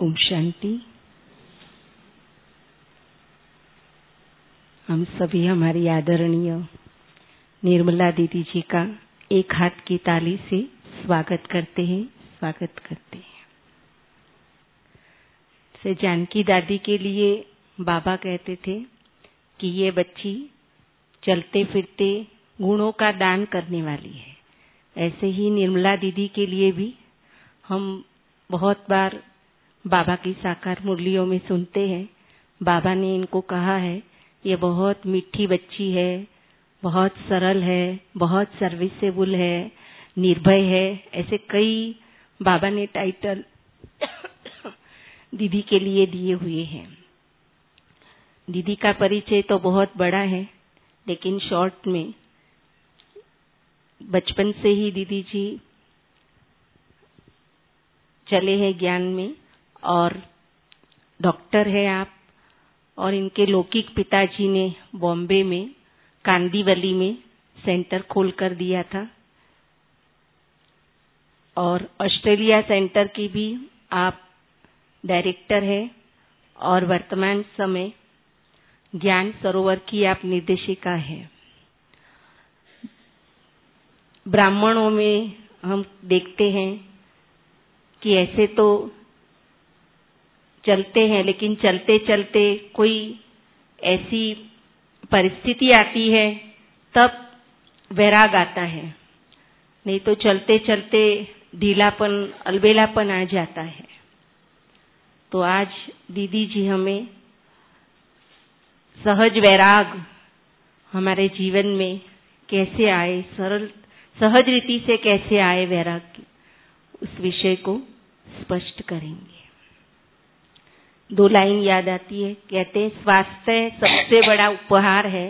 ओम शांति। हम सभी हमारी आदरणीय निर्मला दीदी जी का एक हाथ की ताली से स्वागत करते हैं। से जानकी दादी के लिए बाबा कहते थे कि ये बच्ची चलते फिरते गुणों का दान करने वाली है। ऐसे ही निर्मला दीदी के लिए भी हम बहुत बार बाबा की साकार मुरलियों में सुनते हैं। बाबा ने इनको कहा है ये बहुत मीठी बच्ची है, बहुत सरल है, बहुत सर्विसेबल है, निर्भय है। ऐसे कई बाबा ने टाइटल दीदी के लिए दिए हुए हैं। दीदी का परिचय तो बहुत बड़ा है, लेकिन शॉर्ट में बचपन से ही दीदी जी चले हैं ज्ञान में और डॉक्टर है आप। और इनके लौकिक पिताजी ने बॉम्बे में कांदीवली में सेंटर खोल कर दिया था और ऑस्ट्रेलिया सेंटर की भी आप डायरेक्टर है और वर्तमान समय ज्ञान सरोवर की आप निर्देशिका है। ब्राह्मणों में हम देखते हैं कि ऐसे तो चलते हैं, लेकिन चलते चलते कोई ऐसी परिस्थिति आती है तब वैराग आता है, नहीं तो चलते चलते ढीलापन अलबेलापन आ जाता है। तो आज दीदी जी हमें सहज वैराग हमारे जीवन में कैसे आए, सरल सहज रीति से कैसे आए वैराग, उस विषय को स्पष्ट करेंगे। 2 लाइन याद आती है, कहते हैं स्वास्थ्य सबसे बड़ा उपहार है,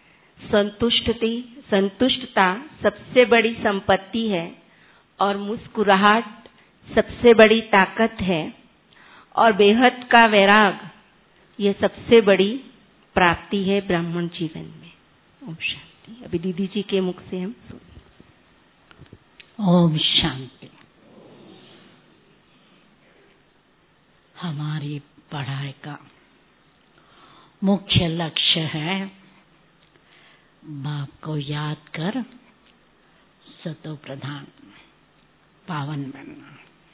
संतुष्टता सबसे बड़ी संपत्ति है और मुस्कुराहट सबसे बड़ी ताकत है और बेहद का वैराग यह सबसे बड़ी प्राप्ति है ब्राह्मण जीवन में। ओम शांति। अभी दीदी जी के मुख से हम ओम शांति। हमारी पढ़ाई का मुख्य लक्ष्य है बाप को याद कर सतो प्रधान पावन बनना।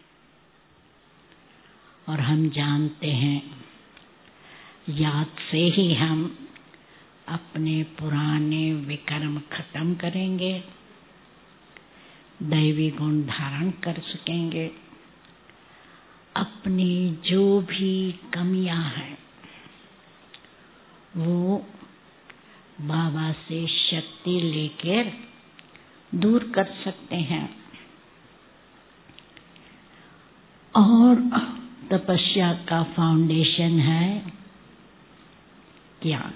और हम जानते हैं याद से ही हम अपने पुराने विकर्म खत्म करेंगे, दैवी गुण धारण कर सकेंगे, अपनी जो भी कमियां हैं वो बाबा से शक्ति लेकर दूर कर सकते हैं। और तपस्या का फाउंडेशन है ज्ञान।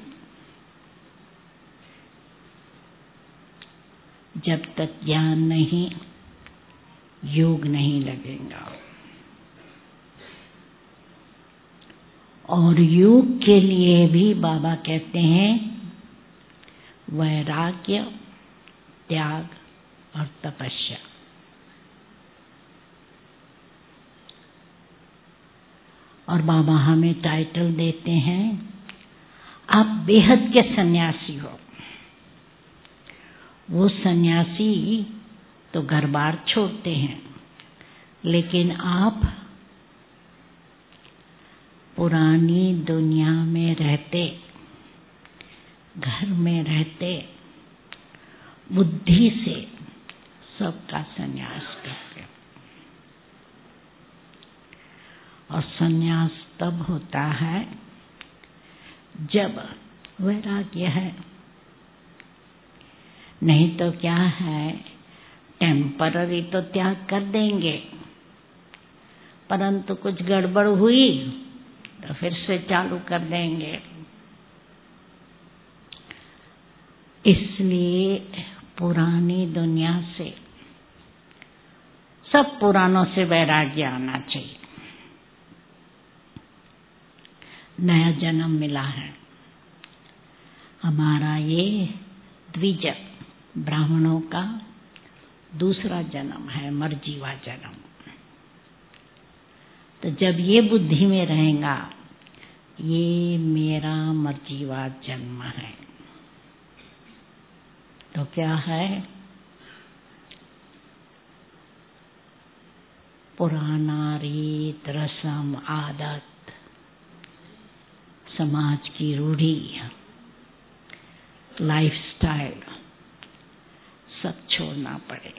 जब तक ज्ञान नहीं, योग नहीं लगेगा। और योग के लिए भी बाबा कहते हैं वैराग्य, त्याग और तपस्या। और बाबा हमें टाइटल देते हैं आप बेहद के सन्यासी हो। वो सन्यासी तो घर बार छोड़ते हैं, लेकिन आप पुरानी दुनिया में रहते, घर में रहते, बुद्धि से सबका संन्यास करते। और संन्यास तब होता है जब वैराग्य है। नहीं तो क्या है, टेम्पररी तो त्याग कर देंगे, परंतु कुछ गड़बड़ हुई तो फिर से चालू कर देंगे। इसलिए पुरानी दुनिया से, सब पुरानों से वैराग्य आना चाहिए। नया जन्म मिला है हमारा, ये द्विज ब्राह्मणों का दूसरा जन्म है, मरजीवा जन्म। तो तो जब ये बुद्धि में रहेगा, ये मेरा मर्जीवाद जन्म है, तो क्या है? पुराना रीत रस्म आदत, समाज की रूढ़ी, लाइफस्टाइल सब छोड़ना पड़े।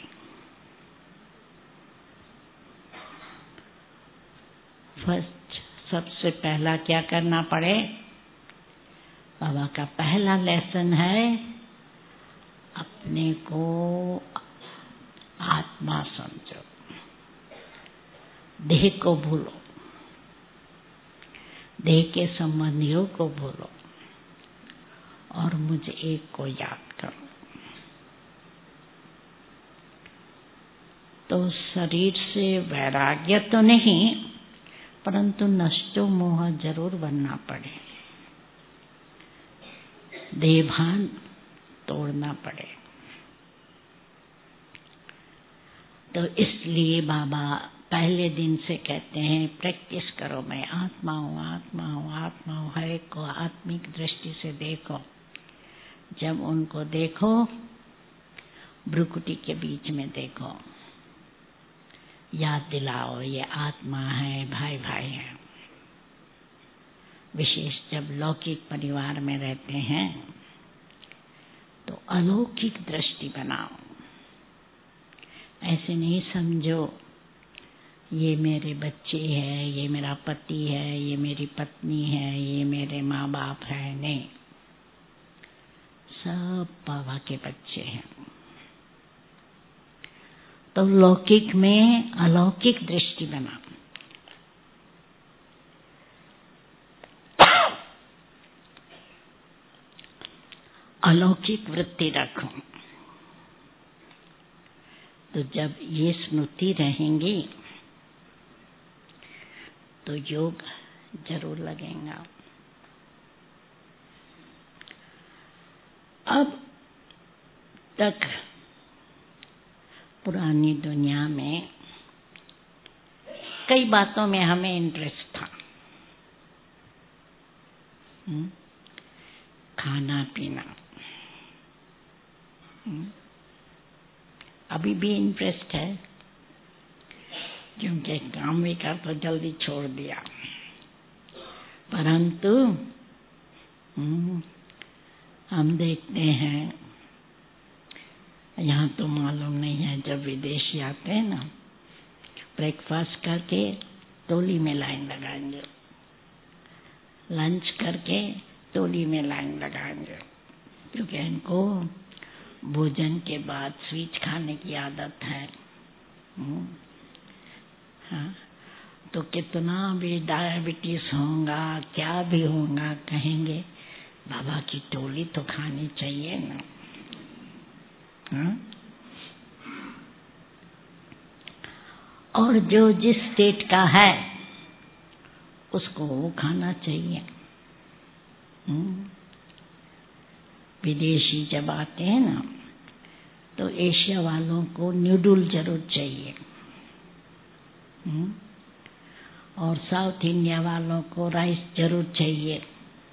फर्स्ट सबसे पहला क्या करना पड़े? बाबा का पहला लेसन है, अपने को आत्मा समझो, देह को भूलो, देह के संबंधियों को भूलो और मुझे एक को याद करो। तो शरीर से वैराग्य तो नहीं, परंतु नष्टो मोह जरूर बनना पड़े, देहभान तोड़ना पड़े। तो इसलिए बाबा पहले दिन से कहते हैं प्रैक्टिस करो, मैं आत्मा हूँ, आत्मा हूँ, आत्मा हूँ। हर एक को आत्मिक दृष्टि से देखो। जब उनको देखो, भ्रुकुटी के बीच में देखो, याद दिलाओ ये आत्मा है, भाई भाई है। विशेष जब लौकिक परिवार में रहते हैं तो अलौकिक दृष्टि बनाओ। ऐसे नहीं समझो ये मेरे बच्चे हैं, ये मेरा पति है, ये मेरी पत्नी है, ये मेरे माँ बाप है। नहीं, सब बाबा के बच्चे हैं। तो लौकिक में अलौकिक दृष्टि बनाओ। अलौकिक वृत्ति रखो। तो जब ये स्मृति रहेंगी तो योग जरूर लगेगा। अब तक पुरानी दुनिया में कई बातों में हमें इंटरेस्ट था, खाना पीना, अभी भी इंटरेस्ट है, क्योंकि काम भी कर तो जल्दी छोड़ दिया। परंतु हम देखते हैं, यहाँ तो मालूम नहीं है, जब विदेशी आते हैं ना, ब्रेकफास्ट करके टोली में लाइन लगाएंगे, लंच करके टोली में लाइन लगाएंगे, क्योंकि इनको भोजन के बाद स्वीट खाने की आदत है। हाँ, तो कितना भी डायबिटीज होगा, क्या भी होगा, कहेंगे बाबा की टोली तो खानी चाहिए ना। हाँ? और जो जिस स्टेट का है उसको वो खाना चाहिए। विदेशी जब आते हैं ना, तो एशिया वालों को नूडल जरूर चाहिए, और साउथ इंडिया वालों को राइस जरूर चाहिए।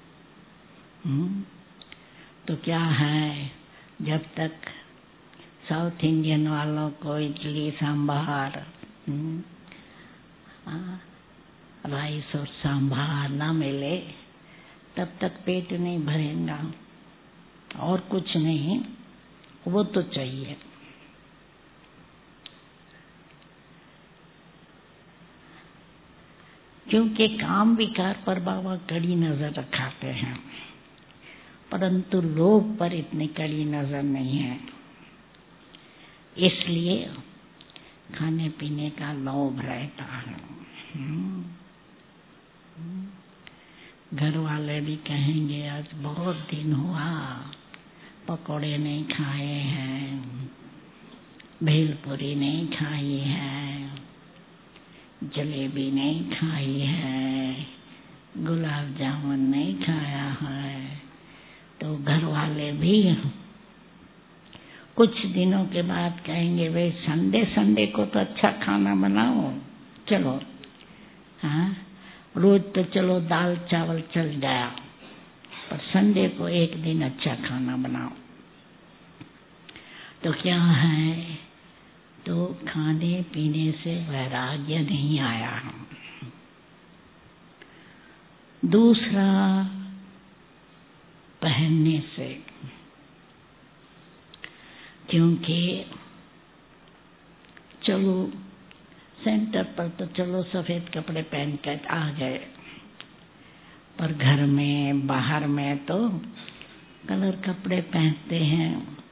तो क्या है, जब तक साउथ इंडियन वालों को इडली सांभर, राइस और सांभर ना मिले, तब तक पेट नहीं भरेगा। और कुछ नहीं, वो तो चाहिए। क्योंकि काम विकार पर बाबा कड़ी नजर रखाते हैं, परंतु लोग पर इतनी कड़ी नजर नहीं है। इसलिए खाने पीने का लोभ रहता है। घर वाले भी कहेंगे आज बहुत दिन हुआ पकोड़े नहीं खाए हैं, भेलपुरी नहीं खाई है, जलेबी नहीं खाई है, गुलाब जामुन नहीं खाया है। तो घर वाले भी कुछ दिनों के बाद कहेंगे भाई संडे को तो अच्छा खाना बनाओ, चलो हाँ, रोज तो चलो दाल चावल चल गया, पर संडे को एक दिन अच्छा खाना बनाओ। तो क्या है, तो खाने पीने से वैराग्य नहीं आया। दूसरा, पहनने से, क्योंकि चलो सेंटर पर तो चलो सफेद कपड़े पहन कर आ गए, पर घर में बाहर में तो कलर कपड़े पहनते हैं।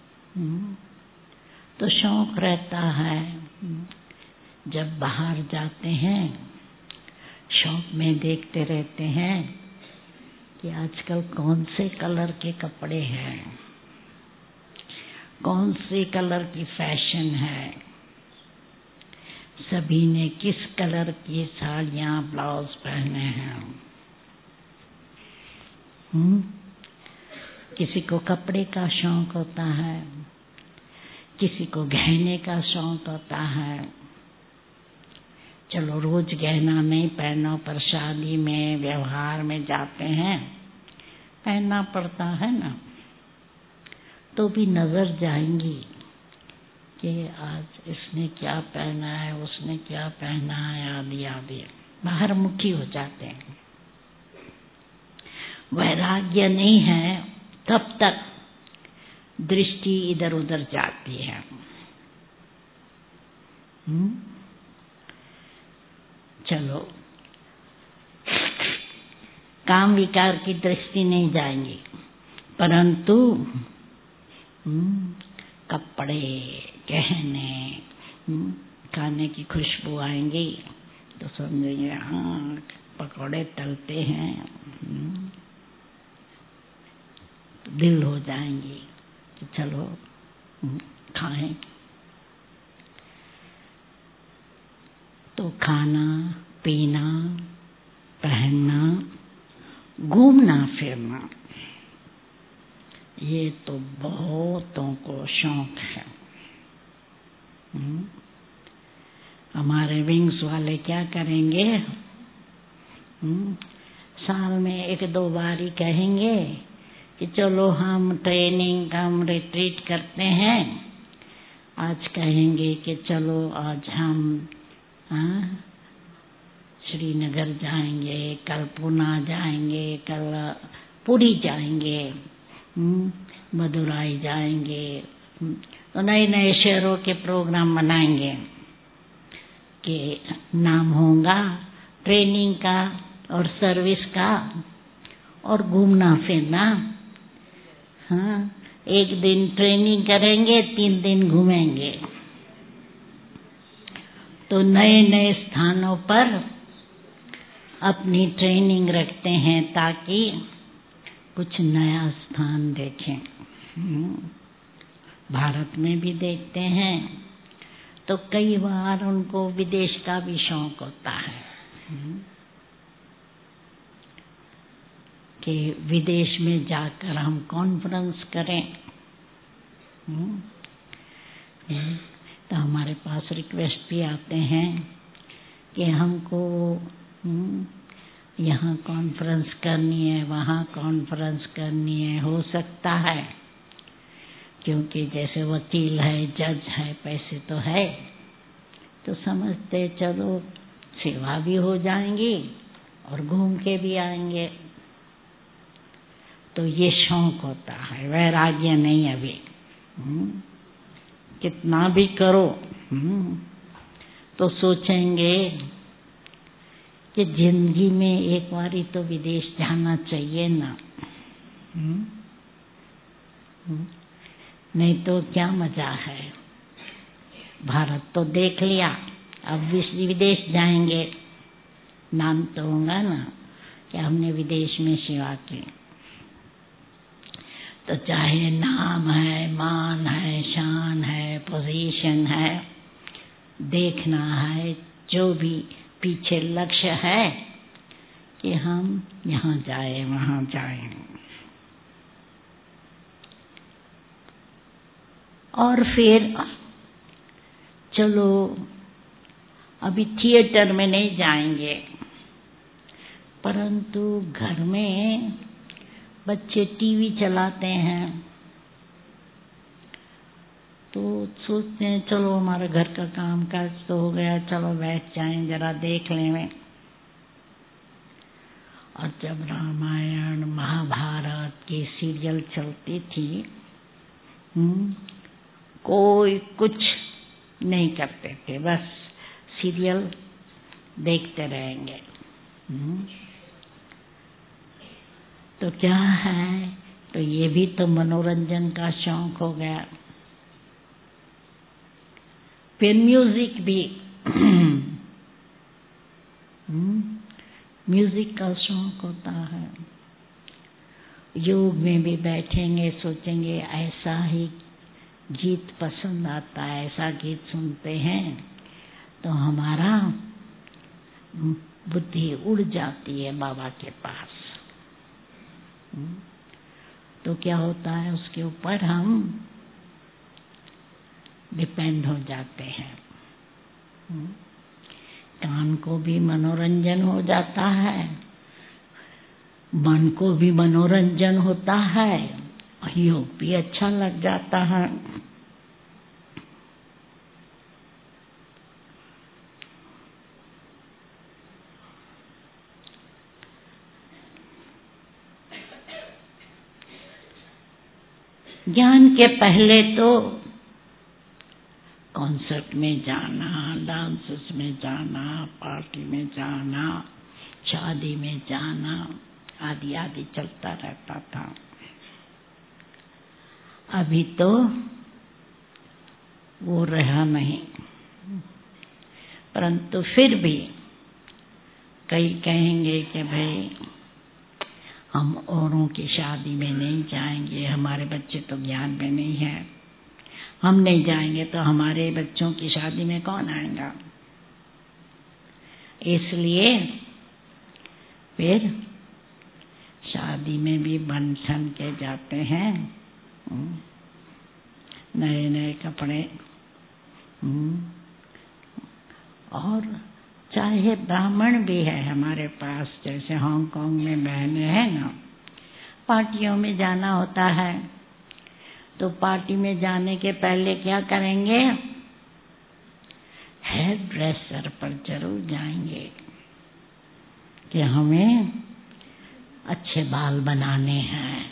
तो शौक रहता है, जब बाहर जाते हैं शॉप में देखते रहते हैं कि आजकल कौन से कलर के कपड़े हैं, कौन से कलर की फैशन है, सभी ने किस कलर की साड़ियाँ ब्लाउज पहने हैं। किसी को कपड़े का शौक होता है, किसी को गहने का शौक होता है। चलो रोज गहना नहीं पहनो, पर शादी में व्यवहार में जाते हैं पहनना पड़ता है ना, तो भी नजर जाएंगी कि आज इसने क्या पहना है, उसने क्या पहना है, आदि आदि, बाहर मुखी हो जाते हैं। वैराग्य नहीं है तब तक दृष्टि इधर उधर जाती है। चलो काम विकार की दृष्टि नहीं जाएंगी, परंतु कपड़े गहने खाने की खुशबू आएंगी तो समझेंगे हाँ पकौड़े तलते हैं, दिल हो जाएंगी कि चलो खाएं। तो खाना पीना पहनना घूमना फिरना ये तो बहुतों को शौक है। हमारे विंग्स वाले क्या करेंगे, साल में एक दो बार ही कहेंगे कि चलो हम ट्रेनिंग हम रिट्रीट करते हैं। आज कहेंगे कि चलो आज हम श्रीनगर जाएंगे, कल पुणे जाएंगे, कल पुरी जाएंगे, मदुराई जाएंगे। तो नए नए शहरों के प्रोग्राम बनाएंगे कि नाम होगा ट्रेनिंग का और सर्विस का और घूमना फिरना। हाँ, एक दिन ट्रेनिंग करेंगे, 3 दिन घूमेंगे। तो नए नए स्थानों पर अपनी ट्रेनिंग रखते हैं ताकि कुछ नया स्थान देखें। भारत में भी देखते हैं तो कई बार उनको विदेश का भी शौक होता है कि विदेश में जाकर हम कॉन्फ्रेंस करें। तो हमारे पास रिक्वेस्ट भी आते हैं कि हमको यहाँ कॉन्फ्रेंस करनी है, वहाँ कॉन्फ्रेंस करनी है। हो सकता है क्योंकि जैसे वकील है, जज है, पैसे तो है, तो समझते चलो सेवा भी हो जाएंगी और घूम के भी आएंगे। तो ये शौक होता है, वैराग्य नहीं। अभी कितना भी करो तो सोचेंगे कि जिंदगी में एक बारी तो विदेश जाना चाहिए ना। नहीं तो क्या मजा है, भारत तो देख लिया, अब विदेश जाएंगे, नाम तो होगा ना कि हमने विदेश में सेवा की। तो चाहे नाम है, मान है, शान है, पोजीशन है, देखना है, जो भी पीछे लक्ष्य है कि हम यहाँ जाए वहाँ जाए। और फिर चलो अभी थिएटर में नहीं जाएंगे, परंतु घर में बच्चे टीवी चलाते हैं तो सोचते हैं चलो हमारा घर का काम काज तो हो गया, चलो बैठ जाएं जरा देख लें। और जब रामायण महाभारत की सीरियल चलती थी, कोई कुछ नहीं करते थे, बस सीरियल देखते रहेंगे। तो क्या है, तो ये भी तो मनोरंजन का शौक हो गया। फिर म्यूजिक भी म्यूजिक का शौक होता है। योग में भी बैठेंगे, सोचेंगे ऐसा ही गीत पसंद आता है, ऐसा गीत सुनते हैं तो हमारा बुद्धि उड़ जाती है बाबा के पास। तो क्या होता है, उसके ऊपर हम डिपेंड हो जाते हैं। कान को भी मनोरंजन हो जाता है, मन को भी मनोरंजन होता है, और योग भी अच्छा लग जाता है। ज्ञान के पहले तो कॉन्सर्ट में जाना, डांसेस में जाना, पार्टी में जाना, शादी में जाना आदि आदि चलता रहता था। अभी तो वो रहा नहीं, परंतु फिर भी कई कहेंगे कि भाई हम औरों की शादी में नहीं जाएंगे, हमारे बच्चे तो ज्ञान में नहीं है, हम नहीं जाएंगे तो हमारे बच्चों की शादी में कौन आएगा। इसलिए फिर शादी में भी बन ठन के जाते हैं, नए नए कपड़े, और चाहे ब्राह्मण भी है हमारे पास, जैसे हांगकांग में बहनें हैं ना, पार्टियों में जाना होता है तो पार्टी में जाने के पहले क्या करेंगे, हेयर ड्रेसर पर जरूर जाएंगे कि हमें अच्छे बाल बनाने हैं।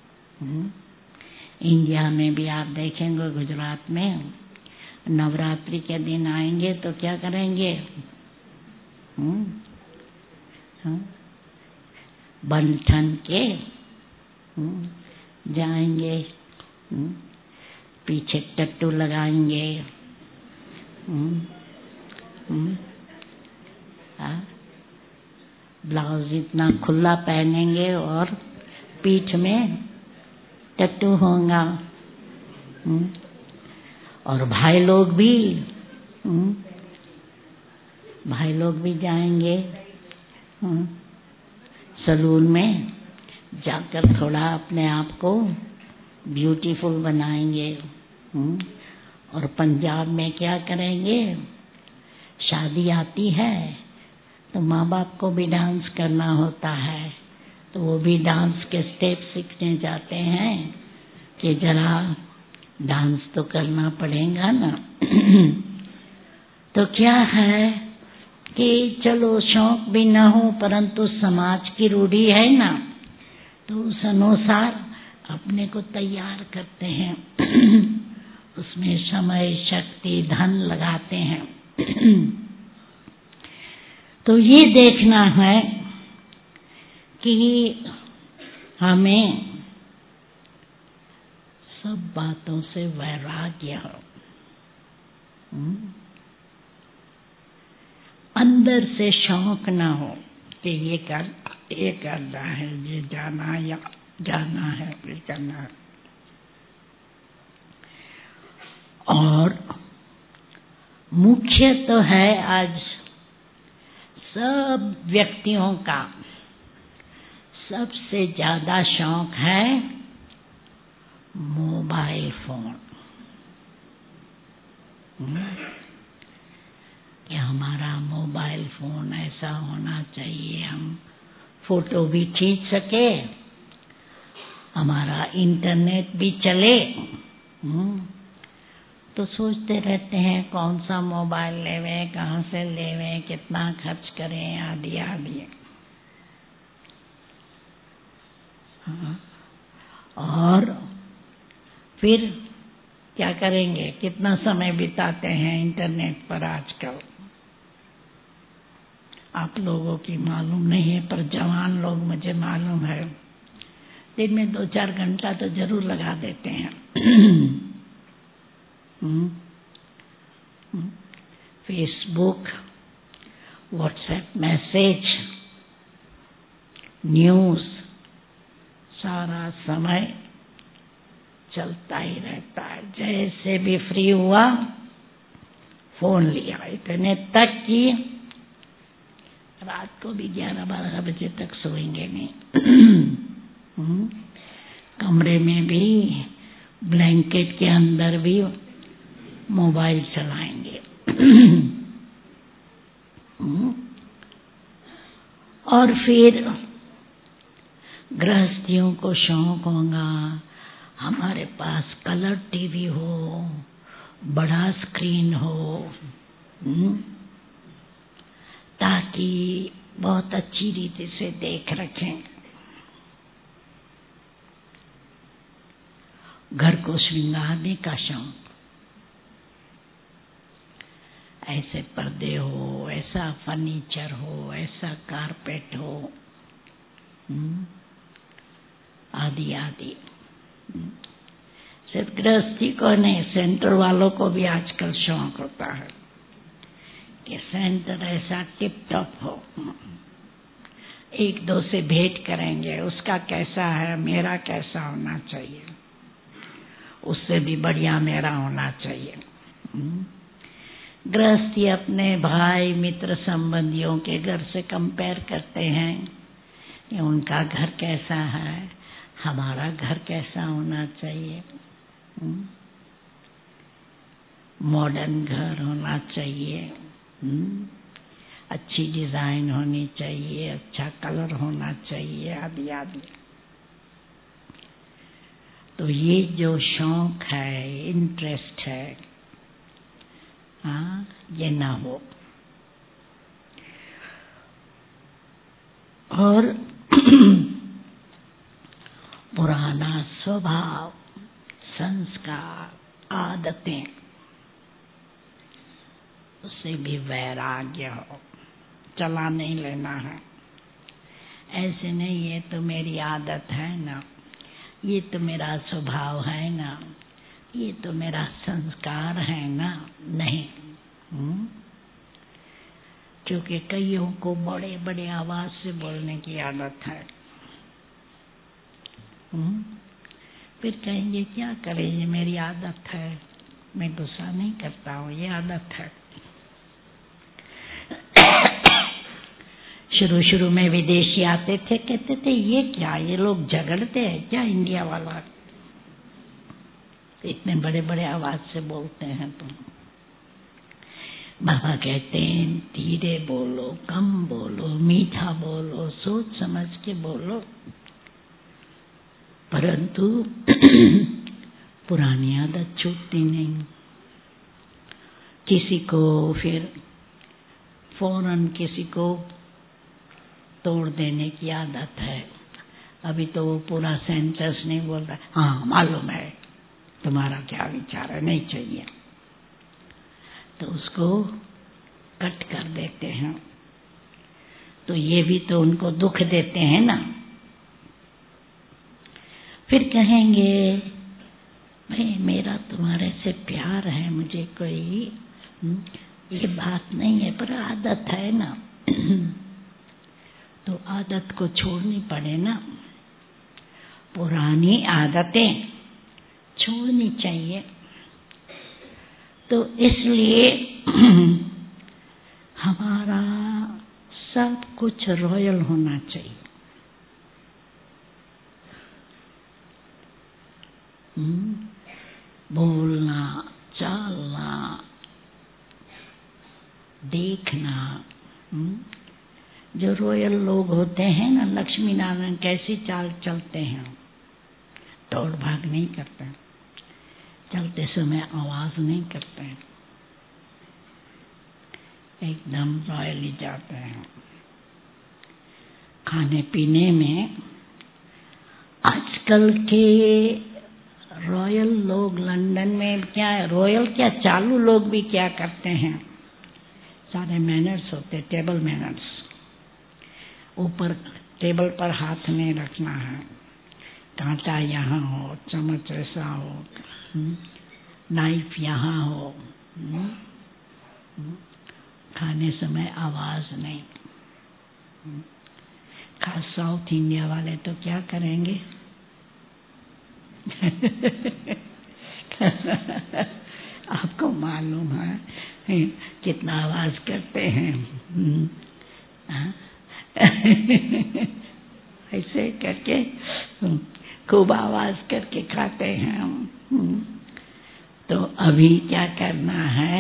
इंडिया में भी आप देखेंगे, गुजरात में नवरात्रि के दिन आएंगे तो क्या करेंगे, बन ठन के जाएंगे, पीछे टट्टू लगाएंगे, ब्लाउज इतना खुला पहनेंगे और पीठ में टट्टू होगा। और भाई लोग भी जाएंगे सलून में जाकर थोड़ा अपने आप को ब्यूटीफुल बनाएंगे। और पंजाब में क्या करेंगे, शादी आती है तो माँ बाप को भी डांस करना होता है, तो वो भी डांस के स्टेप सीखने जाते हैं कि जरा डांस तो करना पड़ेगा ना। तो क्या है कि चलो शौक भी ना हो, परंतु समाज की रूढ़ी है ना, तो उस अनुसार अपने को तैयार करते हैं, उसमें समय शक्ति धन लगाते हैं। तो ये देखना है कि हमें सब बातों से वैराग्य हो, अंदर से शौक ना हो कि ये करना है, ये जाना या जाना है, ये करना है। और मुख्य तो है आज सब व्यक्तियों का सबसे ज्यादा शौक है मोबाइल फोन, कि हमारा मोबाइल फोन ऐसा होना चाहिए, हम फोटो भी खींच सके, हमारा इंटरनेट भी चले। तो सोचते रहते हैं कौन सा मोबाइल लेवे, कहाँ से लेवे, कितना खर्च करें, आदि आदि। और फिर क्या करेंगे, कितना समय बिताते हैं इंटरनेट पर आजकल, आप लोगों की मालूम नहीं है, पर जवान लोग मुझे मालूम है दिन में 2-4 घंटा तो जरूर लगा देते हैं। फेसबुक, व्हाट्सएप मैसेज, न्यूज़, सारा समय चलता ही रहता है। जैसे भी फ्री हुआ फोन लिया, इतने तक कि रात को भी 11-12 बजे तक सोएंगे नहीं। कमरे में भी ब्लैंकेट के अंदर भी मोबाइल चलाएंगे। और फिर गृहस्थियों को शौक होगा हमारे पास कलर टीवी हो, बड़ा स्क्रीन हो, ताकि बहुत अच्छी रीति से देख रखें, घर को श्रृंगारने का शौक, ऐसे पर्दे हो, ऐसा फर्नीचर हो, ऐसा कारपेट हो, आदि आदि। सिर्फ गृहस्थी को नहीं, सेंटर वालों को भी आजकल शौक होता है कि सेंटर ऐसा टिप टॉप हो। एक दो से भेंट करेंगे, उसका कैसा है, मेरा कैसा होना चाहिए, उससे भी बढ़िया मेरा होना चाहिए। गृहस्थी अपने भाई मित्र संबंधियों के घर से कंपेयर करते हैं कि उनका घर कैसा है, हमारा घर कैसा होना चाहिए। मॉडर्न घर होना चाहिए, अच्छी डिजाइन होनी चाहिए, अच्छा कलर होना चाहिए, आदि आदि। तो ये जो शौक है, इंटरेस्ट है, ये ना हो। और पुराना स्वभाव, संस्कार, आदतें, उससे भी वैराग्य हो, चला नहीं लेना है। ऐसे नहीं, ये तो मेरी आदत है ना, ये तो मेरा स्वभाव है ना, ये तो मेरा संस्कार है ना, नहीं। क्योंकि कईयों को बड़े बड़े आवाज से बोलने की आदत है। फिर कहेंगे क्या करें, ये मेरी आदत है, मैं गुस्सा नहीं करता हूँ, ये आदत है। शुरू शुरू में विदेशी आते थे, कहते थे ये क्या, ये लोग झगड़ते हैं क्या इंडिया वाला, इतने बड़े बड़े आवाज से बोलते हैं तुम। बाबा कहते हैं धीरे बोलो, कम बोलो, मीठा बोलो, सोच समझ के बोलो, परंतु पुरानी आदत छूटती नहीं। किसी को फिर फौरन किसी को तोड़ देने की आदत है। अभी तो वो पूरा सेंटेंस नहीं बोलता, हाँ मालूम है तुम्हारा क्या विचार है, नहीं चाहिए, तो उसको कट कर देते हैं। तो ये भी तो उनको दुख देते हैं ना। फिर कहेंगे भाई मेरा तुम्हारे से प्यार है, मुझे कोई ये बात नहीं है, पर आदत है ना। तो आदत को छोड़नी पड़े ना, पुरानी आदतें छोड़नी चाहिए। तो इसलिए हमारा सब कुछ रॉयल होना चाहिए। बोलना, चालना, देखना, जो रॉयल लोग होते हैं ना, लक्ष्मी नारायण कैसी चाल चलते हैं, दौड़ भाग नहीं करते, चलते समय आवाज नहीं करते, एकदम रॉयली जाते हैं। खाने पीने में आजकल के रॉयल लोग लंदन में क्या, रॉयल क्या, चालू लोग भी क्या करते हैं, सारे मैनर्स होते, टेबल मैनर्स, ऊपर टेबल पर हाथ नहीं रखना है, कांटा यहाँ हो, चम्मच ऐसा हो, नाइफ यहाँ हो, खाने समय आवाज नहीं। खास साउथ इंडिया वाले तो क्या करेंगे आपको मालूम है कितना आवाज करते हैं, ऐसे करके खूब आवाज करके खाते हैं। तो अभी क्या करना है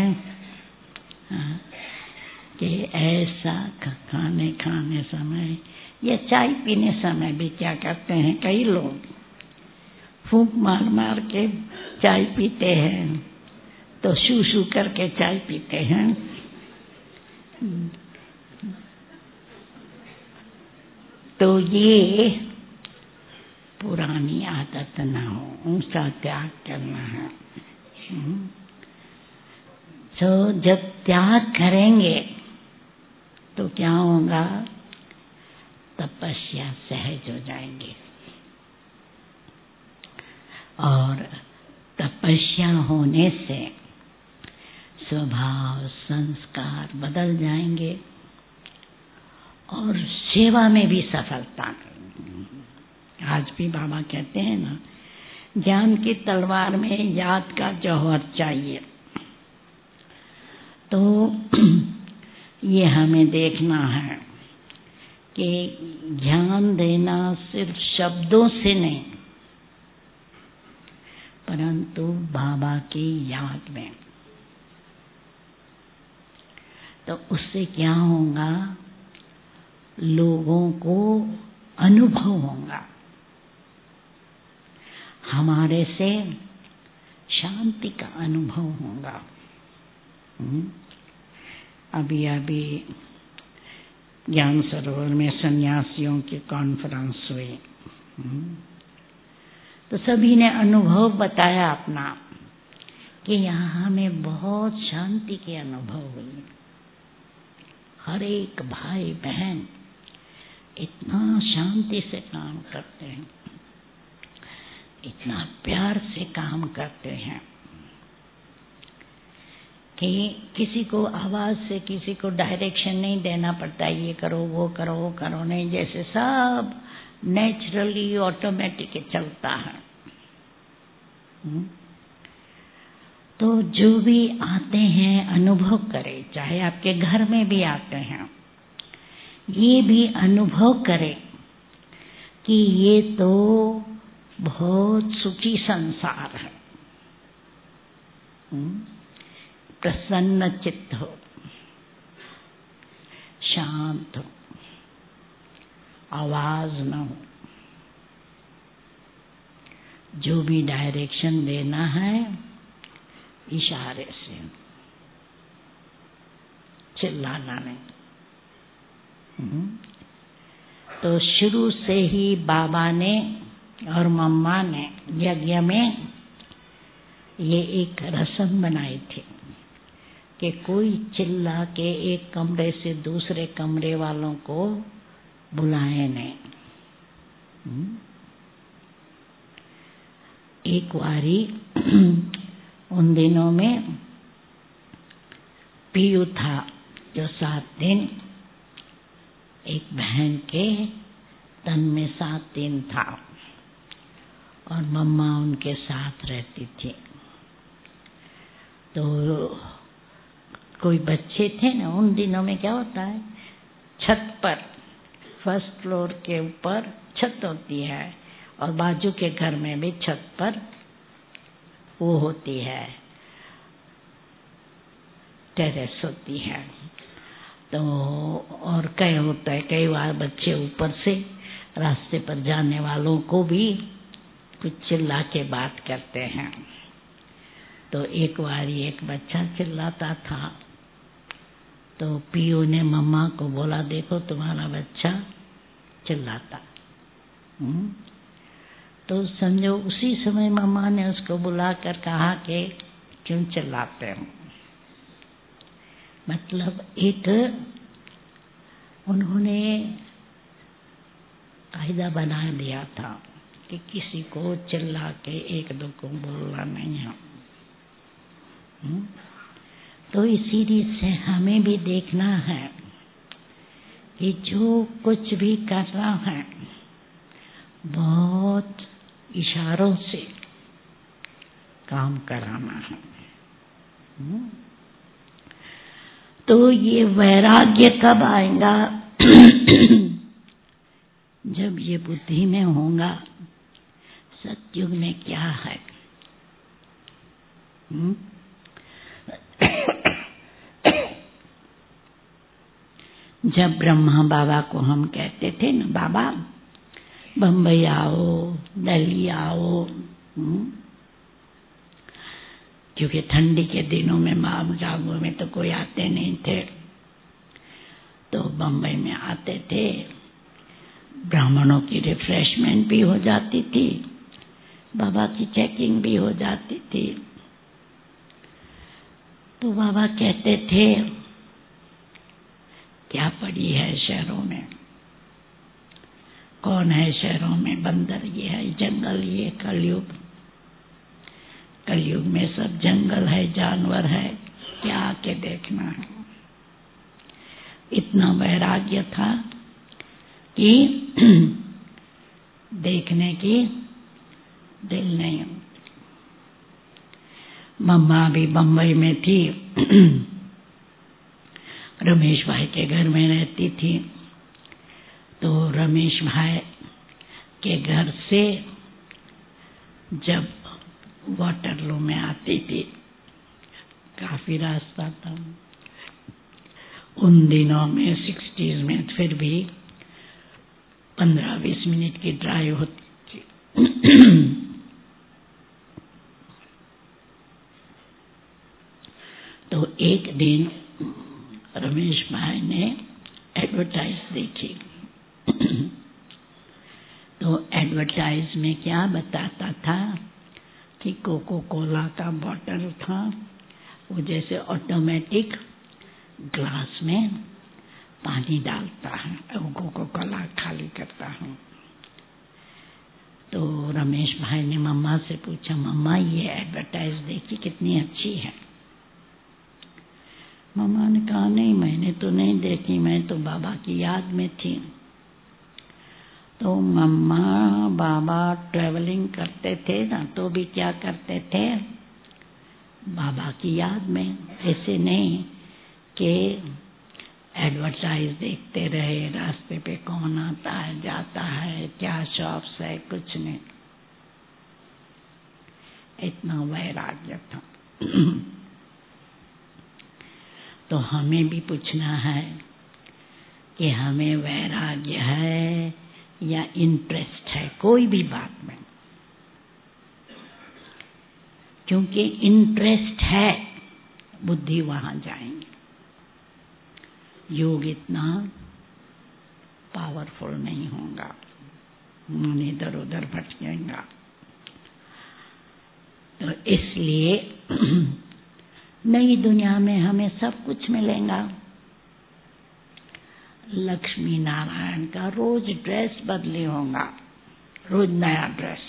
कि ऐसा खाने समय या चाय पीने समय भी क्या करते हैं, कई लोग फूंक मार मार के चाय पीते हैं, तो शू शू करके चाय पीते हैं। तो ये पुरानी आदत ना हो, उसका त्याग करना है। तो जब त्याग करेंगे तो क्या होगा, तपस्या सहज हो जाएंगे, और तपस्या होने से स्वभाव संस्कार बदल जाएंगे और सेवा में भी सफलता। आज भी बाबा कहते हैं ना, ज्ञान की तलवार में याद का जौहर चाहिए। तो ये हमें देखना है कि ज्ञान देना सिर्फ शब्दों से नहीं, परंतु बाबा की याद में। तो उससे क्या होगा, लोगों को अनुभव होगा, हमारे से शांति का अनुभव होगा। अभी ज्ञान सरोवर में सन्यासियों की कॉन्फ्रेंस हुई, तो सभी ने अनुभव बताया अपना कि यहाँ हमें बहुत शांति की अनुभव हुई। हर एक भाई बहन इतना शांति से काम करते हैं, इतना प्यार से काम करते हैं कि किसी को आवाज से किसी को डायरेक्शन नहीं देना पड़ता, ये करो वो करो वो करो नहीं, जैसे सब नेचुरली ऑटोमेटिक चलता है। तो जो भी आते हैं अनुभव करें, चाहे आपके घर में भी आते हैं, ये भी अनुभव करें कि ये तो बहुत सुखी संसार है। प्रसन्न चित्त हो, शांत हो, आवाज न हो, जो भी डायरेक्शन देना है इशारे से, चिल्लाना नहीं। तो शुरू से ही बाबा ने और मम्मा ने यज्ञ में ये एक रस्म बनाई थी कि कोई चिल्ला के एक कमरे से दूसरे कमरे वालों को बुलाए नहीं। एक बारी उन दिनों में पीयू था जो 7 दिन एक बहन के तन में 7 दिन था और मम्मा उनके साथ रहती थी। तो कोई बच्चे थे ना, उन दिनों में क्या होता है, छत पर फर्स्ट फ्लोर के ऊपर छत होती है और बाजू के घर में भी छत पर वो होती है, टेरेस होती है। तो और कई होता है, कई बार बच्चे ऊपर से रास्ते पर जाने वालों को भी कुछ चिल्ला के बात करते हैं। तो एक बार एक बच्चा चिल्लाता था, तो पीयू ने मम्मा को बोला, देखो तुम्हारा बच्चा चिल्लाता। तो समझो उसी समय मम्मा ने उसको बुलाकर कहा कि क्यों चिल्लाते हो। मतलब एक उन्होंने कायदा बना दिया था कि किसी को चिल्ला के एक दो को बोलना नहीं है। तो इसीलिए से हमें भी देखना है कि जो कुछ भी कर रहा है बहुत इशारों से काम कराना है। तो ये वैराग्य कब आएगा? जब ये बुद्धि में होगा सतयुग में क्या है। जब ब्रह्मा बाबा को हम कहते थे ना, बाबा बम्बई आओ, दिल्ली आओ, क्योंकि ठंडी के दिनों में माउंट आबू में तो कोई आते नहीं थे, तो बम्बई में आते थे। ब्राह्मणों की रिफ्रेशमेंट भी हो जाती थी, बाबा की चेकिंग भी हो जाती थी। तो बाबा कहते थे, क्या पड़ी है शहरों में, कौन है शहरों में, बंदर ये है, जंगल ये, कलयुग, कलयुग में सब जंगल है, जानवर है, क्या आके देखना है। इतना वैराग्य था कि देखने की दिल नहीं। मम्मा भी बम्बई में थी, रमेश भाई के घर में रहती थी। तो रमेश भाई के घर से जब वाटरलू में आती थी, काफी रास्ता था उन दिनों में, 60s में, फिर भी 15-20 मिनट की ड्राइव होती थी। तो एक दिन रमेश भाई ने एडवर्टाइज देखी। तो एडवर्टाइज में क्या बताता था कि कोको कोला का बॉटल था, वो जैसे ऑटोमेटिक ग्लास में पानी डालता है, वो कोको कोला खाली करता है। तो रमेश भाई ने मम्मा से पूछा, मम्मा ये एडवर्टाइज देखी कितनी अच्छी है। मम्मा ने कहा, नहीं मैंने तो नहीं देखी, मैं तो बाबा की याद में थी। तो मम्मा बाबा ट्रेवलिंग करते थे ना, तो भी क्या करते थे, बाबा की याद में, ऐसे नहीं कि एडवर्टाइज देखते रहे, रास्ते पे कौन आता है जाता है, क्या शॉप्स है, कुछ नहीं। इतना वैराग्य था। तो हमें भी पूछना है कि हमें वैराग्य है या इंटरेस्ट है कोई भी बात में। क्योंकि इंटरेस्ट है, बुद्धि वहां जाएंगे। योग इतना पावरफुल नहीं होगा, मन इधर उधर भटकेगा। तो इसलिए नई दुनिया में हमें सब कुछ मिलेगा। लक्ष्मी नारायण का रोज ड्रेस बदली होगा, रोज नया ड्रेस।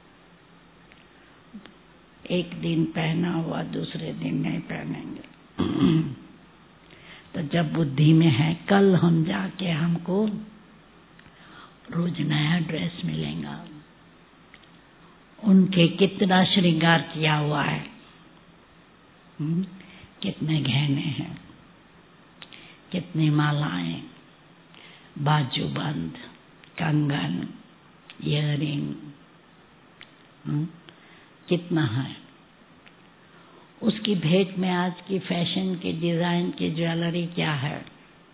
एक दिन पहना हुआ दूसरे दिन नहीं पहनेंगे। तो जब बुद्धि में है, कल हम जाके हमको रोज नया ड्रेस मिलेगा। उनके कितना श्रृंगार किया हुआ है, कितने गहने हैं, कितनी मालाएं, बाजूबंद, कंगन, इयररिंग, कितना है। उसकी भेंट में आज की फैशन की डिजाइन की ज्वेलरी क्या है,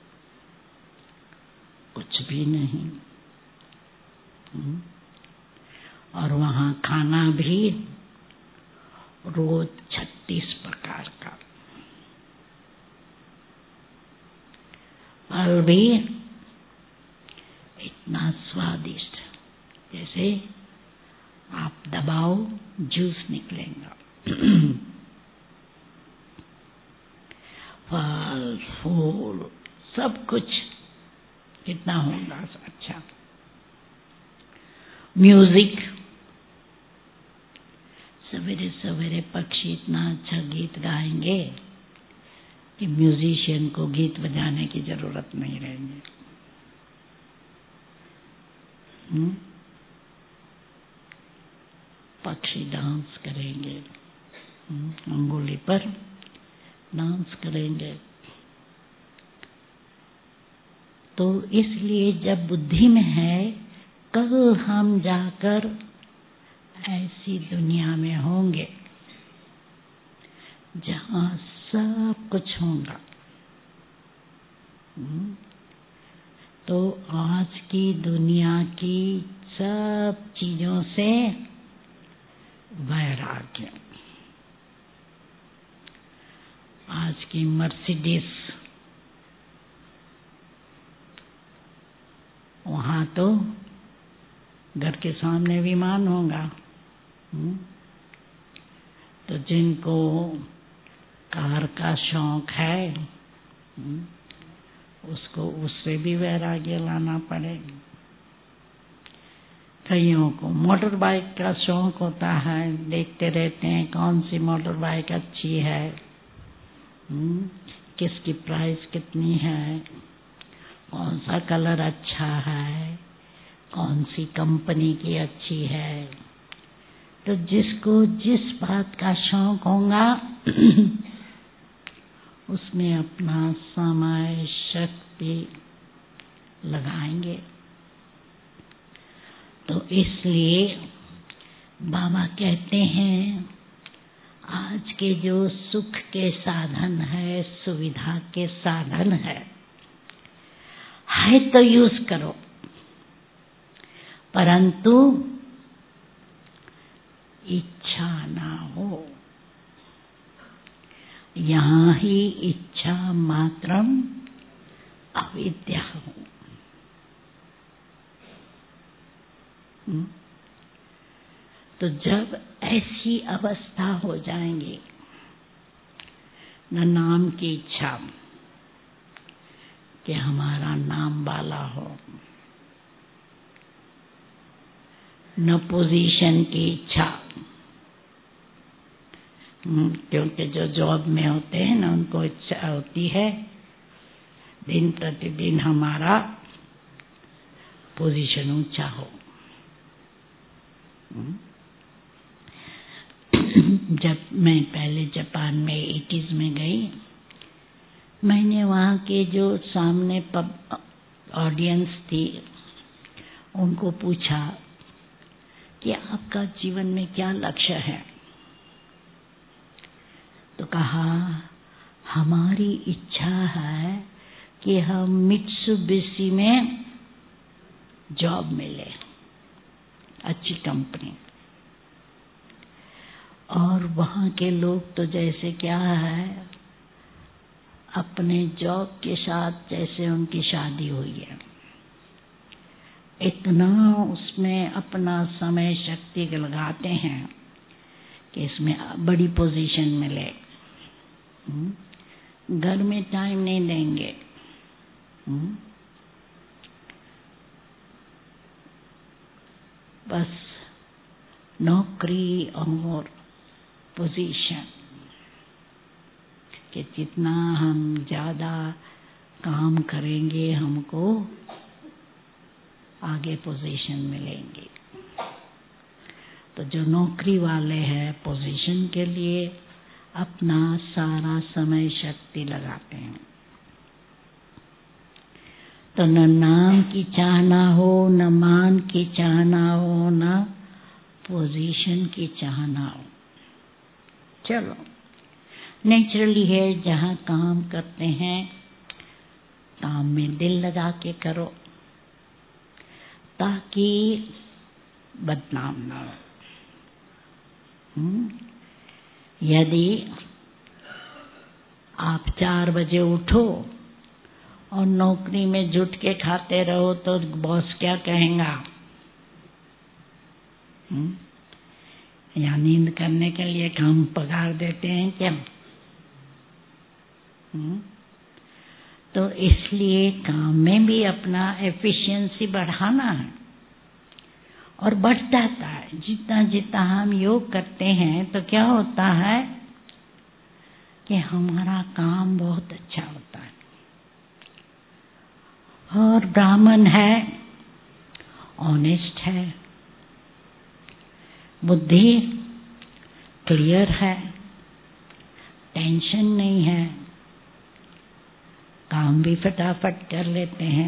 कुछ भी नहीं। और वहाँ खाना भी रोज 36 प्रकार का, फल भी इतना स्वादिष्ट, जैसे आप दबाओ जूस निकलेगा। फल फूल सब कुछ कितना होगा अच्छा। म्यूजिक, सवेरे सवेरे पक्षी इतना अच्छा गीत गाएंगे कि म्यूजिशियन को गीत बजाने की जरूरत नहीं रहेगी। पक्षी डांस करेंगे, अंगुली पर डांस करेंगे। तो इसलिए जब बुद्धि में है कल हम जाकर ऐसी दुनिया में होंगे जहाँ सब कुछ होगा, तो आज की दुनिया की सब चीजों से वैराग्य। आज की मर्सिडीज, वहाँ तो घर के सामने विमान होगा। तो जिनको कार का शौक है उसको उससे भी वैराग्य लाना पड़ेगा। कईयों को मोटर बाइक का शौक होता है, देखते रहते हैं कौन सी मोटर बाइक अच्छी है, किसकी प्राइस कितनी है, कौन सा कलर अच्छा है, कौन सी कंपनी की अच्छी है। तो जिसको जिस बात का शौक होगा उसमें अपना समय शक्ति लगाएंगे। तो इसलिए बाबा कहते हैं आज के जो सुख के साधन है, सुविधा के साधन है तो यूज करो, परंतु इच्छा ना हो। यहाँ ही इच्छा मात्रम अविद्या हो। तो जब ऐसी अवस्था हो जाएंगी, न नाम की इच्छा कि हमारा नाम वाला हो, न पोजीशन की इच्छा, क्योंकि जो जॉब में होते हैं ना उनको इच्छा होती है दिन प्रतिदिन हमारा पोजीशन ऊंचा हो। जब मैं पहले जापान में 80s में गई, मैंने वहाँ के जो सामने ऑडियंस थी उनको पूछा कि आपका जीवन में क्या लक्ष्य है। तो कहा हमारी इच्छा है कि हम मित्सुबिशी में जॉब मिले, अच्छी कंपनी। और वहाँ के लोग तो जैसे क्या है, अपने जॉब के साथ जैसे उनकी शादी हुई है, इतना उसमें अपना समय शक्ति लगाते हैं कि इसमें बड़ी पोजीशन मिले। घर में टाइम नहीं देंगे। बस नौकरी और पोजीशन, कि जितना हम ज्यादा काम करेंगे हमको आगे पोजीशन मिलेंगी। तो जो नौकरी वाले हैं पोजीशन के लिए अपना सारा समय शक्ति लगाते हैं। तो न नाम की चाहना हो, न मान की चाहना हो, न पोजीशन की चाहना हो। चलो नेचुरली है, जहाँ काम करते हैं काम में दिल लगा के करो, ताकि बदनाम ना हो। यदि आप 4 बजे उठो और नौकरी में जुट के खाते रहो तो बॉस क्या कहेगा? या नींद करने के लिए काम पगार देते हैं क्या? तो इसलिए काम में भी अपना एफिशिएंसी बढ़ाना है और बढ़ जाता है। जितना जितना हम योग करते हैं तो क्या होता है कि हमारा काम बहुत अच्छा होता है। और ब्राह्मण है, ऑनेस्ट है, बुद्धि क्लियर है, टेंशन नहीं है, काम भी फटाफट कर लेते हैं।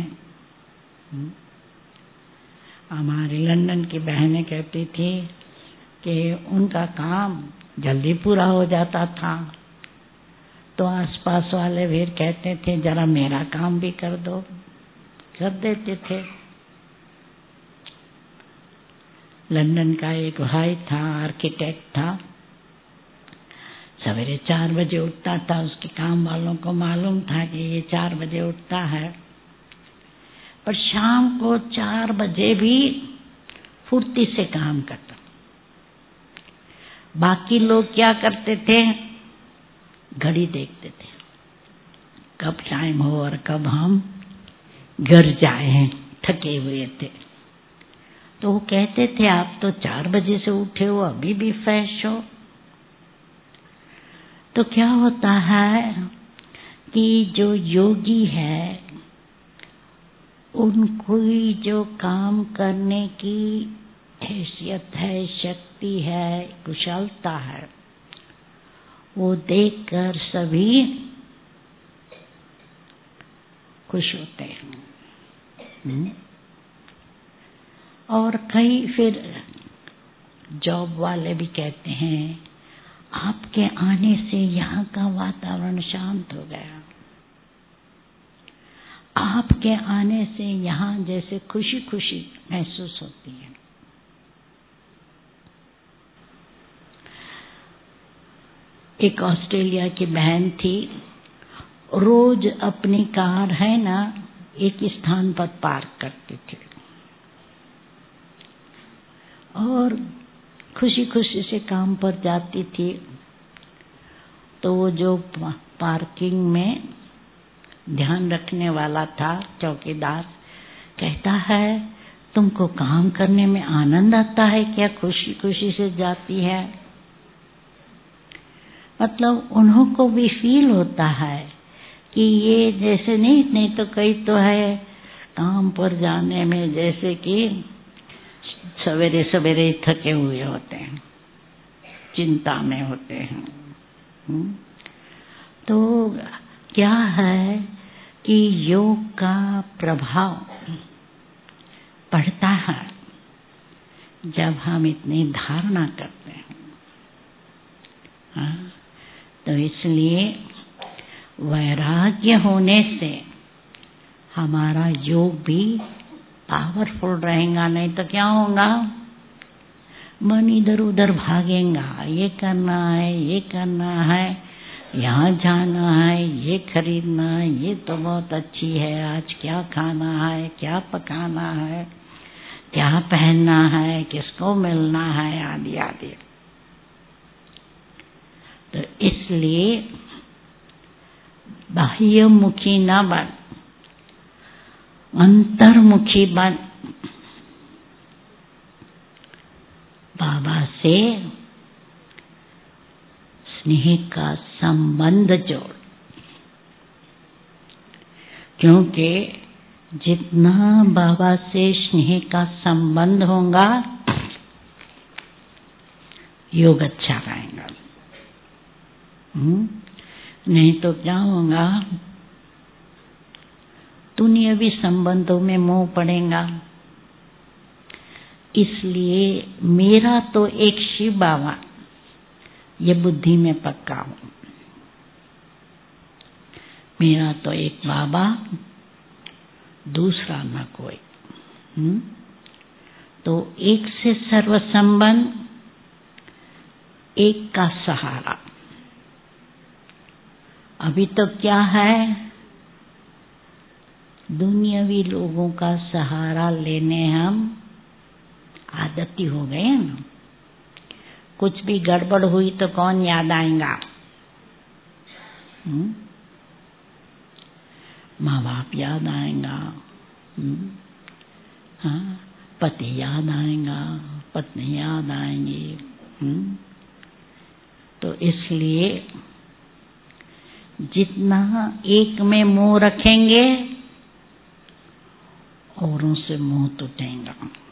हमारी लंदन की बहनें कहती थी कि उनका काम जल्दी पूरा हो जाता था, तो आसपास वाले फिर कहते थे जरा मेरा काम भी कर दो, कर देते थे। लंदन का एक भाई था, आर्किटेक्ट था, सवेरे 4 बजे उठता था। उसके काम वालों को मालूम था कि ये 4 बजे उठता है, पर शाम को 4 बजे भी फुर्ती से काम करता। बाकी लोग क्या करते थे? घड़ी देखते थे, कब टाइम हो और कब हम घर जाए, थके हुए थे। तो वो कहते थे आप तो 4 बजे से उठे हो, अभी भी फ्रेश हो। तो क्या होता है कि जो योगी है उनको जो काम करने की हैसियत है, शक्ति है, कुशलता है, वो देखकर सभी खुश होते हैं। और कई फिर जॉब वाले भी कहते हैं आपके आने से यहाँ का वातावरण शांत हो गया, आपके आने से यहाँ जैसे खुशी खुशी महसूस होती है। एक ऑस्ट्रेलिया की बहन थी, रोज अपनी कार है ना एक स्थान पर पार्क करती थी और खुशी खुशी से काम पर जाती थी। तो वो जो पार्किंग में ध्यान रखने वाला था, चौकीदार, कहता है तुमको काम करने में आनंद आता है क्या? खुशी खुशी से जाती है। मतलब उन्हों को भी फील होता है कि ये जैसे नहीं तो कई तो है काम पर जाने में जैसे कि सवेरे सवेरे थके हुए होते हैं, चिंता में होते हैं। तो क्या है कि योग का प्रभाव पड़ता है जब हम इतनी धारणा करते हैं। तो इसलिए वैराग्य होने से हमारा योग भी पावरफुल रहेगा। नहीं तो क्या होगा? मन इधर उधर भागेगा, ये करना है, ये करना है, यहाँ जाना है, ये खरीदना है, ये तो बहुत अच्छी है, आज क्या खाना है, क्या पकाना है, क्या पहनना है, किसको मिलना है, आदि आदि। तो इसलिए बाह्यमुखी न बन, अंतर्मुखी बन। बाबा से स्नेह का संबंध जोड़, क्योंकि जितना बाबा से स्नेह का संबंध होगा योग अच्छा रहेगा। नहीं तो क्या होगा? दुनियावी संबंधों में मोह पड़ेगा। इसलिए मेरा तो एक शिव बाबा, ये बुद्धि में पक्का हूं। मेरा तो एक बाबा, दूसरा न कोई। तो एक से सर्व संबंध, एक का सहारा। अभी तो क्या है, दुनियावी लोगों का सहारा लेने हम आदती हो गए हैं ना। कुछ भी गड़बड़ हुई तो कौन याद आएगा? माँ बाप याद आएगा, हाँ, पति याद आएगा, पत्नी याद आएंगी। तो इसलिए जितना एक में मोह रखेंगे, औरों से मोह टूटेगा।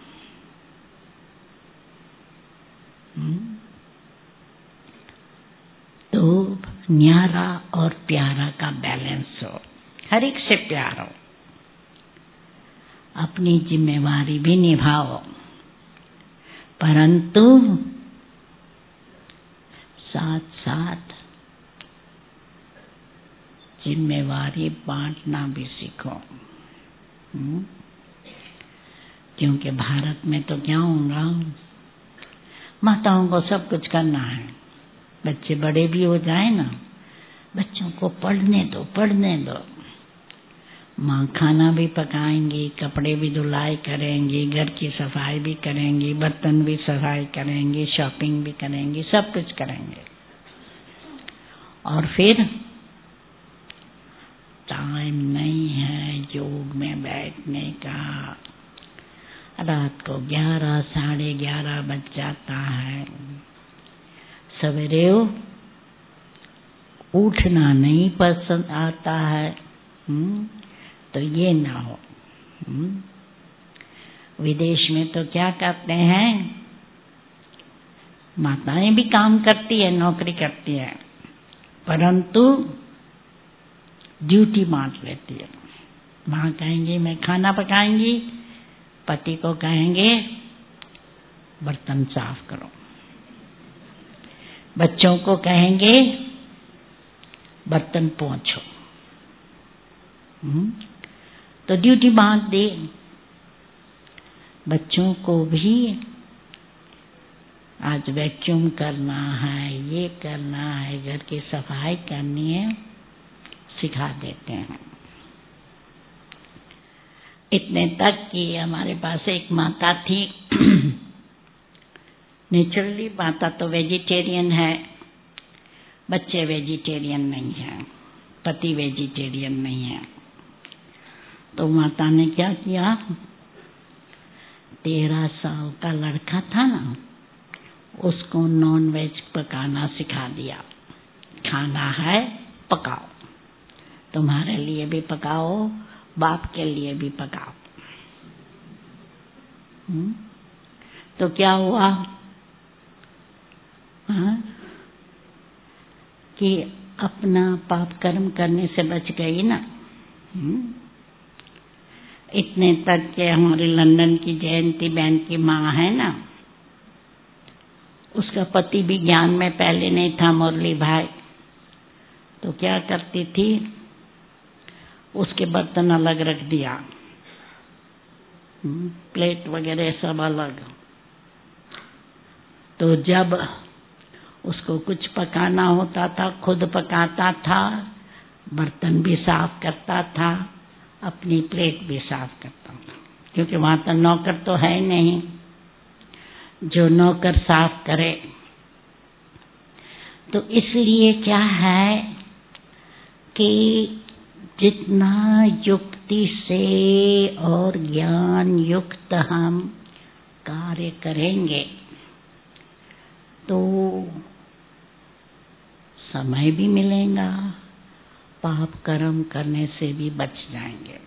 तो न्यारा और प्यारा का बैलेंस हो, हर एक से प्यार हो, अपनी जिम्मेवारी भी निभाओ, परंतु साथ साथ जिम्मेवारी बांटना भी सीखो। क्योंकि भारत में तो क्या होगा, माताओं को सब कुछ करना है। बच्चे बड़े भी हो जाए ना, बच्चों को पढ़ने दो। माँ खाना भी पकाएंगी, कपड़े भी धुलाई करेंगी, घर की सफाई भी करेंगी, बर्तन भी सफाई करेंगी, शॉपिंग भी करेंगी, सब कुछ करेंगे। और फिर टाइम नहीं है योग में बैठने का। रात को 11, 11:30 बज जाता है। सवेरे उठना नहीं पसंद आता है। तो ये ना हो। विदेश में तो क्या करते हैं, माताएं भी काम करती है, नौकरी करती है, परंतु ड्यूटी बांट लेती है। माँ कहेंगी मैं खाना पकाएंगी, पति को कहेंगे बर्तन साफ करो, बच्चों को कहेंगे बर्तन पोंछो। तो ड्यूटी बांट दे। बच्चों को भी आज वैक्यूम करना है, ये करना है, घर की सफाई करनी है, सिखा देते हैं। इतने तक कि हमारे पास एक माता थी, नेचुरली माता तो वेजिटेरियन है, बच्चे वेजिटेरियन नहीं है, पति वेजिटेरियन नहीं है। तो माता ने क्या किया, 13 साल का लड़का था ना, उसको नॉन वेज पकाना सिखा दिया। खाना है पकाओ, तुम्हारे लिए भी पकाओ, बाप के लिए भी पकाओ। तो क्या हुआ, कि अपना पाप कर्म करने से बच गई ना। इतने तक के हमारी लंदन की जयंती बहन की माँ है ना, उसका पति भी ज्ञान में पहले नहीं था, मुरली भाई। तो क्या करती थी, उसके बर्तन अलग रख दिया, प्लेट वगैरह सब अलग। तो जब उसको कुछ पकाना होता था, खुद पकाता था, बर्तन भी साफ करता था, अपनी प्लेट भी साफ करता था। क्योंकि वहां तो नौकर तो है नहीं जो नौकर साफ करे। तो इसलिए क्या है कि जितना युक्ति से और ज्ञान युक्त हम कार्य करेंगे तो समय भी मिलेगा, पाप कर्म करने से भी बच जाएंगे।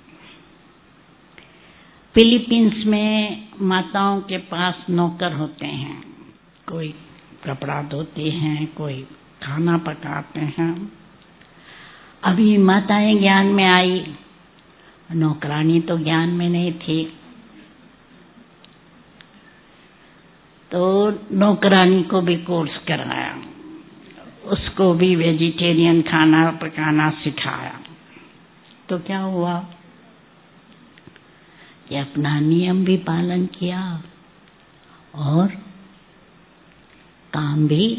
फिलीपींस में माताओं के पास नौकर होते हैं, कोई कपड़ा धोती हैं, कोई खाना पकाते हैं। अभी माताएं ज्ञान में आई, नौकरानी तो ज्ञान में नहीं थी। तो नौकरानी को भी कोर्स कराया, उसको भी वेजिटेरियन खाना पकाना सिखाया। तो क्या हुआ कि अपना नियम भी पालन किया और काम भी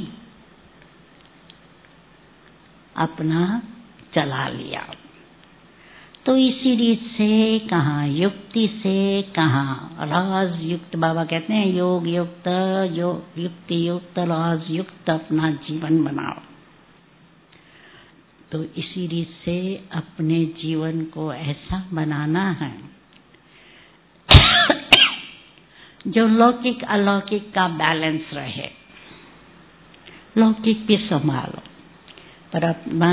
अपना चला लिया। तो इसी रीत से कहाँ युक्ति से, कहाँ राज युक्त, बाबा कहते हैं योग युक्त, युक्ति युक्त, राज युक्त अपना जीवन बनाओ। तो इसी रीत से अपने जीवन को ऐसा बनाना है जो लौकिक अलौकिक का बैलेंस रहे। लौकिक भी संभालो पर अपना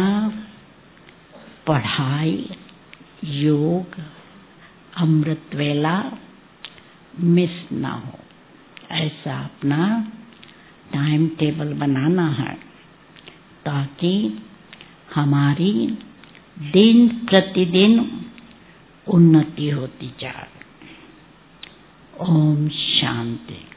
पढ़ाई, योग, अमृत वेला मिस ना हो, ऐसा अपना टाइम टेबल बनाना है ताकि हमारी दिन प्रतिदिन उन्नति होती जाए। ओम शांति।